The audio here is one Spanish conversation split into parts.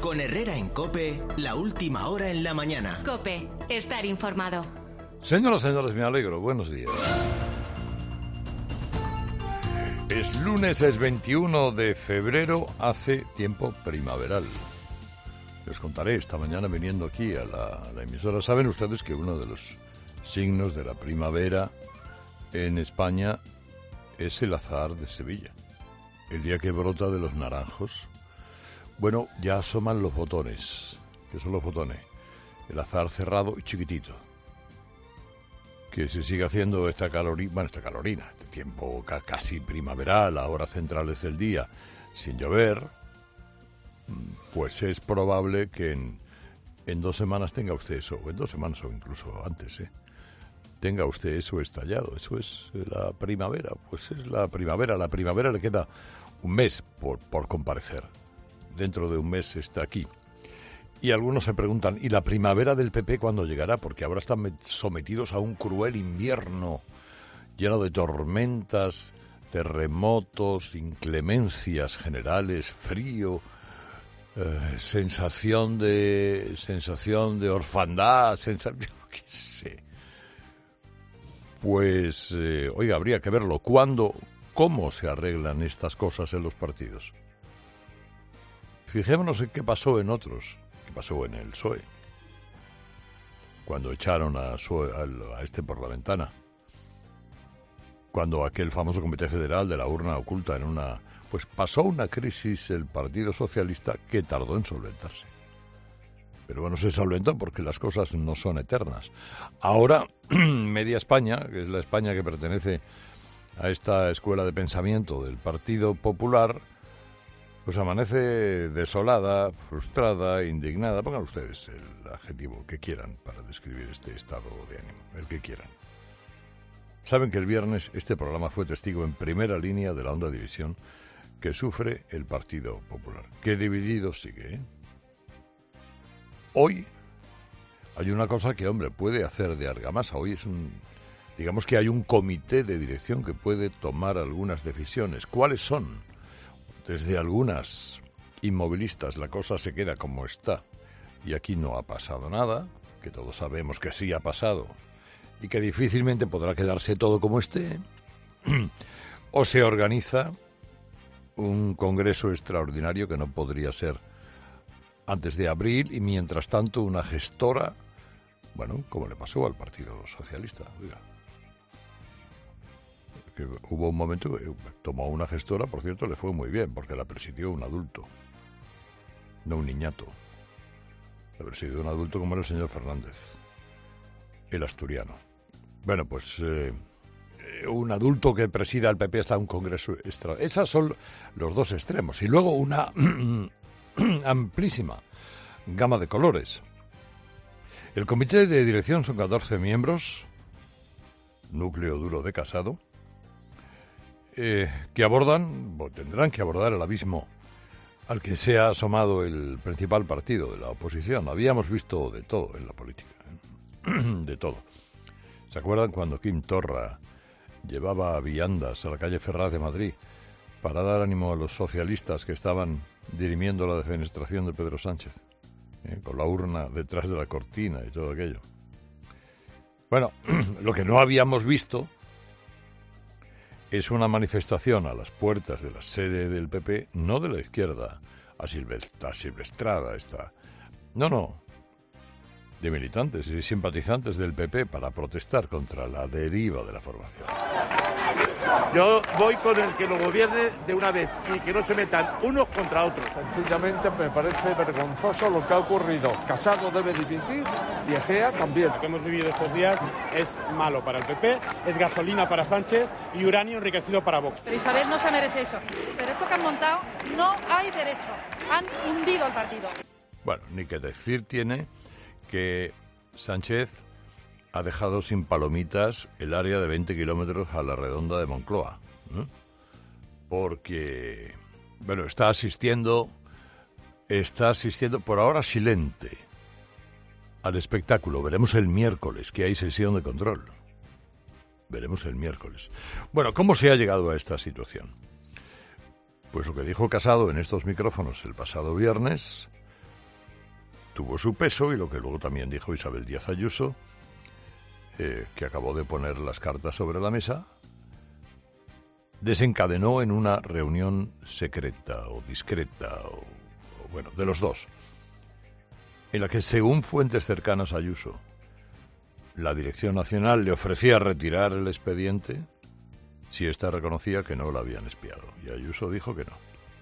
Con Herrera en COPE, la última hora en la mañana. COPE, estar informado. Señoras y señores, me alegro. Buenos días. Es lunes, es 21 de febrero, hace tiempo primaveral. Les contaré esta mañana viniendo aquí a la emisora. Saben ustedes que uno de los signos de la primavera en España es el azahar de Sevilla. El día que brota de los naranjos. Bueno, ya asoman los botones. ¿Qué son los botones? El azahar cerrado y chiquitito. Que se sigue haciendo esta calorina, este tiempo casi primaveral, a horas centrales del día, sin llover, pues es probable que en 2 semanas tenga usted eso, o en 2 semanas o incluso antes, tenga usted eso estallado. Eso es la primavera, pues es la primavera. La primavera le queda un mes por comparecer. Dentro de un mes está aquí. Y algunos se preguntan, ¿y la primavera del PP cuándo llegará? Porque ahora están sometidos a un cruel invierno lleno de tormentas, terremotos, inclemencias generales, frío, sensación de orfandad, yo qué sé. Pues, oiga, habría que verlo. ¿Cómo se arreglan estas cosas en los partidos? Fijémonos en qué pasó en otros. Pasó en el PSOE, cuando echaron a este por la ventana, cuando aquel famoso comité federal de la urna oculta pues pasó una crisis el Partido Socialista que tardó en solventarse. Pero bueno, se solventó porque las cosas no son eternas. Ahora, media España, que es la España que pertenece a esta escuela de pensamiento del Partido Popular, pues amanece desolada, frustrada, indignada. Pongan ustedes el adjetivo que quieran para describir este estado de ánimo, el que quieran. Saben que el viernes este programa fue testigo en primera línea de la honda división que sufre el Partido Popular. Qué dividido sigue, ¿eh? Hoy hay una cosa que, hombre, puede hacer de argamasa. Hoy digamos que hay un comité de dirección que puede tomar algunas decisiones. ¿Cuáles son? Desde algunas inmovilistas la cosa se queda como está y aquí no ha pasado nada, que todos sabemos que sí ha pasado y que difícilmente podrá quedarse todo como esté, o se organiza un congreso extraordinario que no podría ser antes de abril y mientras tanto una gestora, bueno, como le pasó al Partido Socialista, oiga. Que hubo un momento que tomó una gestora, por cierto, le fue muy bien, porque la presidió un adulto, no un niñato. La presidió un adulto como era el señor Fernández, el asturiano. Bueno, pues un adulto que presida el PP hasta un congreso extra. Esos son los dos extremos. Y luego una amplísima gama de colores. El comité de dirección son 14 miembros, núcleo duro de Casado, que abordan, o tendrán que abordar el abismo al que se ha asomado el principal partido de la oposición. Habíamos visto de todo en la política, de todo. ¿Se acuerdan cuando Quim Torra llevaba viandas a la calle Ferraz de Madrid para dar ánimo a los socialistas que estaban dirimiendo la defenestración de Pedro Sánchez, con la urna detrás de la cortina y todo aquello? Bueno, lo que no habíamos visto es una manifestación a las puertas de la sede del PP, no de la izquierda, asilvestrada esta. No, de militantes y simpatizantes del PP para protestar contra la deriva de la formación. Yo voy con el que lo gobierne de una vez y que no se metan unos contra otros. Sencillamente me parece vergonzoso lo que ha ocurrido. Casado debe dimitir y Egea también. Lo que hemos vivido estos días es malo para el PP, es gasolina para Sánchez y uranio enriquecido para Vox. Pero Isabel no se merece eso. Pero esto que han montado no hay derecho. Han hundido el partido. Bueno, ni que decir tiene que Sánchez ha dejado sin palomitas el área de 20 kilómetros a la redonda de Moncloa, ¿no? Porque, bueno, está asistiendo por ahora silente al espectáculo. Veremos el miércoles que hay sesión de control. Veremos el miércoles. Bueno, ¿cómo se ha llegado a esta situación? Pues lo que dijo Casado en estos micrófonos el pasado viernes, tuvo su peso y lo que luego también dijo Isabel Díaz Ayuso, que acabó de poner las cartas sobre la mesa, desencadenó en una reunión secreta o discreta, o bueno, de los dos, en la que, según fuentes cercanas a Ayuso, la Dirección Nacional le ofrecía retirar el expediente si ésta reconocía que no la habían espiado. Y Ayuso dijo que no.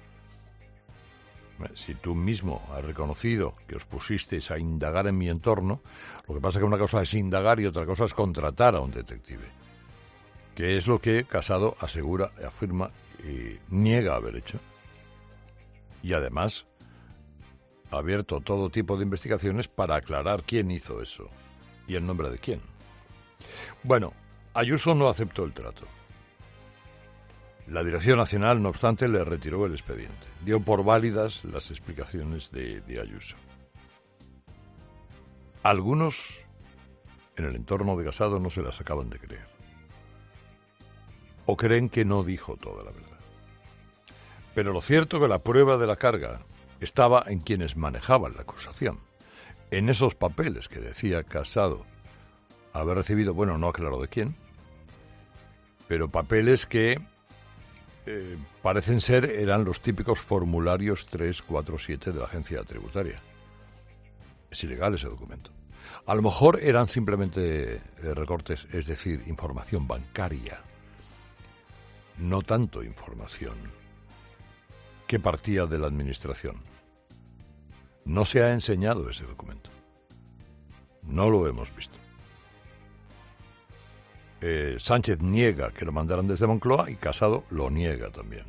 Si tú mismo has reconocido que os pusisteis a indagar en mi entorno, lo que pasa es que una cosa es indagar y otra cosa es contratar a un detective, que es lo que Casado asegura, afirma y niega haber hecho. Y además ha abierto todo tipo de investigaciones para aclarar quién hizo eso y en nombre de quién. Bueno, Ayuso no aceptó el trato. La Dirección Nacional, no obstante, le retiró el expediente. Dio por válidas las explicaciones de Ayuso. Algunos en el entorno de Casado no se las acaban de creer. O creen que no dijo toda la verdad. Pero lo cierto es que la prueba de la carga estaba en quienes manejaban la acusación. En esos papeles que decía Casado haber recibido, bueno, no aclaró de quién, pero papeles que parecen ser, eran los típicos formularios 347 de la agencia tributaria. Es ilegal ese documento. A lo mejor eran simplemente recortes, es decir, información bancaria, no tanto información que partía de la administración. No se ha enseñado ese documento. No lo hemos visto. Sánchez niega que lo mandaran desde Moncloa y Casado lo niega también.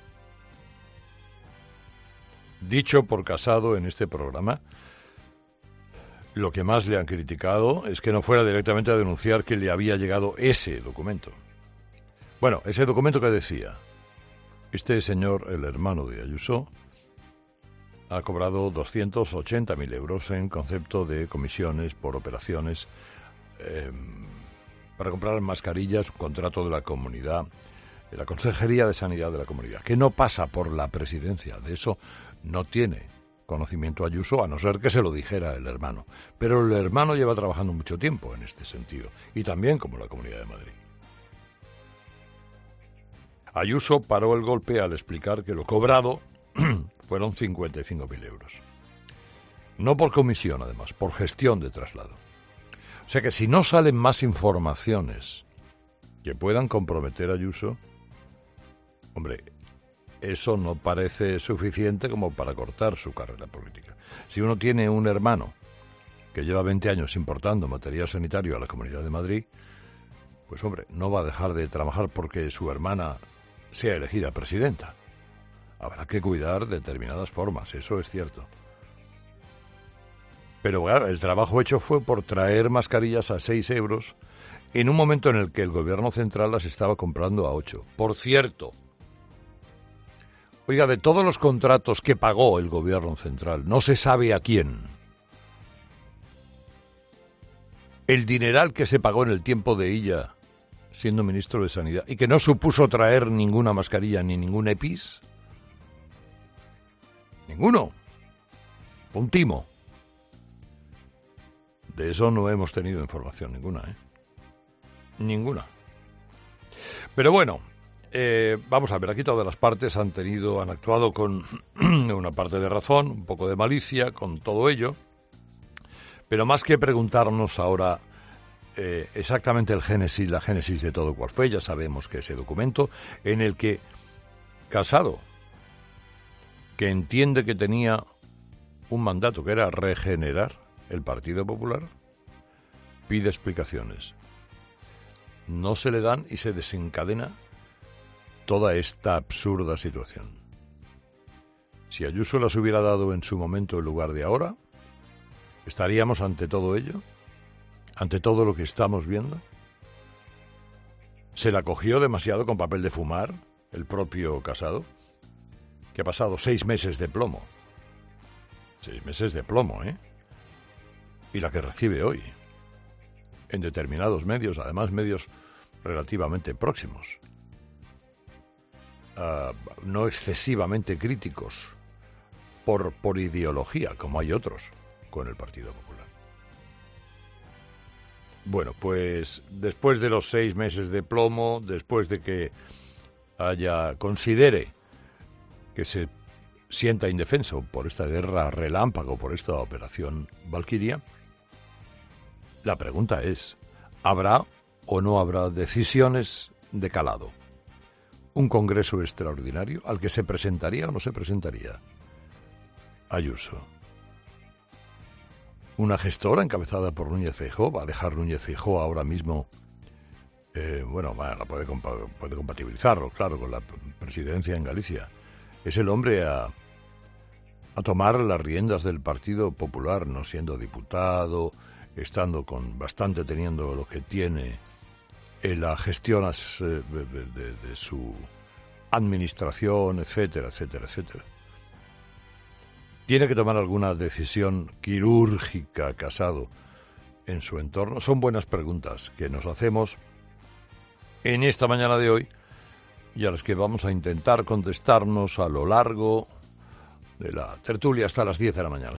Dicho por Casado en este programa, lo que más le han criticado es que no fuera directamente a denunciar que le había llegado ese documento. Bueno, ese documento que decía, este señor, el hermano de Ayuso, ha cobrado 280.000 euros en concepto de comisiones por operaciones para comprar mascarillas, un contrato de la comunidad, de la Consejería de Sanidad de la Comunidad, que no pasa por la presidencia. De eso no tiene conocimiento Ayuso, a no ser que se lo dijera el hermano. Pero el hermano lleva trabajando mucho tiempo en este sentido, y también como la Comunidad de Madrid. Ayuso paró el golpe al explicar que lo cobrado fueron 55.000 euros. No por comisión, además, por gestión de traslado. O sea que si no salen más informaciones que puedan comprometer a Ayuso, hombre, eso no parece suficiente como para cortar su carrera política. Si uno tiene un hermano que lleva 20 años importando material sanitario a la Comunidad de Madrid, pues hombre, no va a dejar de trabajar porque su hermana sea elegida presidenta. Habrá que cuidar determinadas formas, eso es cierto. Pero claro, el trabajo hecho fue por traer mascarillas a 6 euros en un momento en el que el gobierno central las estaba comprando a 8. Por cierto, oiga, de todos los contratos que pagó el gobierno central, no se sabe a quién. El dineral que se pagó en el tiempo de Illa, siendo ministro de Sanidad, y que no supuso traer ninguna mascarilla ni ningún EPIs. Ninguno. Un timo. De eso no hemos tenido información ninguna, Ninguna. Pero bueno, vamos a ver, aquí todas las partes han actuado con una parte de razón, un poco de malicia, con todo ello. Pero más que preguntarnos ahora exactamente la génesis de todo cual fue, ya sabemos que ese documento en el que Casado, que entiende que tenía un mandato que era regenerar el Partido Popular, pide explicaciones. No se le dan y se desencadena toda esta absurda situación. Si Ayuso las hubiera dado en su momento en lugar de ahora, ¿estaríamos ante todo ello? ¿Ante todo lo que estamos viendo? ¿Se la cogió demasiado con papel de fumar el propio Casado? Que ha pasado 6 meses de plomo. 6 meses de plomo, Y la que recibe hoy, en determinados medios, además medios relativamente próximos, no excesivamente críticos por ideología, como hay otros, con el Partido Popular. Bueno, pues después de los 6 meses de plomo, después de que considere que se sienta indefenso por esta guerra relámpago, por esta operación Valquiria, la pregunta es, ¿habrá o no habrá decisiones de calado? ¿Un congreso extraordinario al que se presentaría o no se presentaría Ayuso? ¿Una gestora encabezada por Núñez Feijóo? ¿Va a dejar Núñez Feijóo ahora mismo? Puede compatibilizarlo, claro, con la presidencia en Galicia. Es el hombre a tomar las riendas del Partido Popular, no siendo diputado, estando teniendo lo que tiene en la gestión de su administración, etcétera, etcétera, etcétera. ¿Tiene que tomar alguna decisión quirúrgica Casado en su entorno? Son buenas preguntas que nos hacemos en esta mañana de hoy y a las que vamos a intentar contestarnos a lo largo de la tertulia hasta las 10 de la mañana.